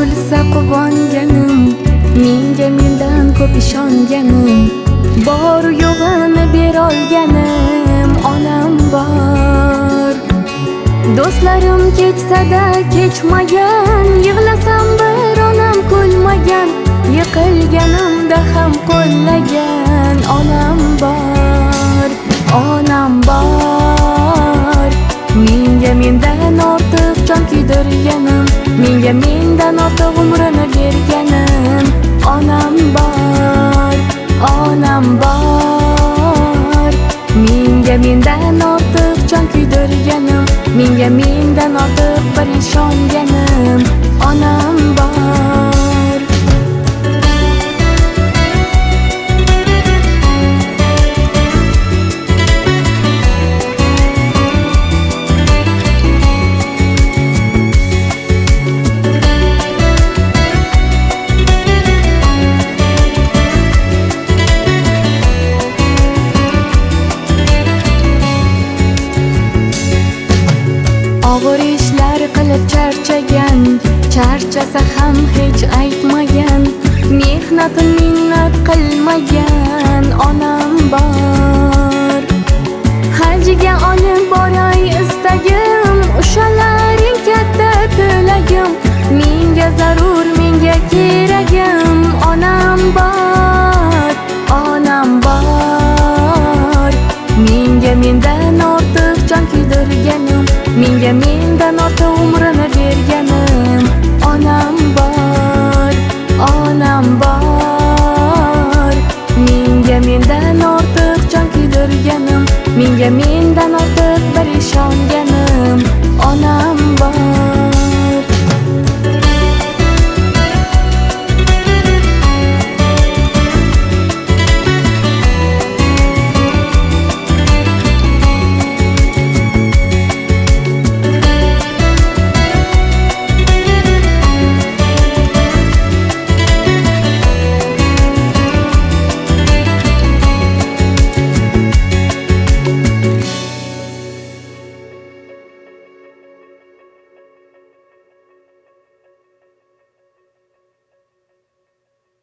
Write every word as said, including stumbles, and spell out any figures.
bo'lsa quvonganim, menga mendan ko'p ishonganim, bor yo'g'ini berolganim onam bor. Do'stlarim kechsada kechmagan, yig'lasam bir onam kulmagan, yiqilganimda ham qo'llagan onam bor. Onam bor, menga mendan ortiq jon kuydirganim, menga mendan ortiq umrini berganim onam bor. Onam bor, menga mendan ortiq jon kuydirganim, menga mendan ortiq bir ishonganim onam bor. Og'ir ishlar qilib charchagan, charchasa ham hech aytmagan, mehnatim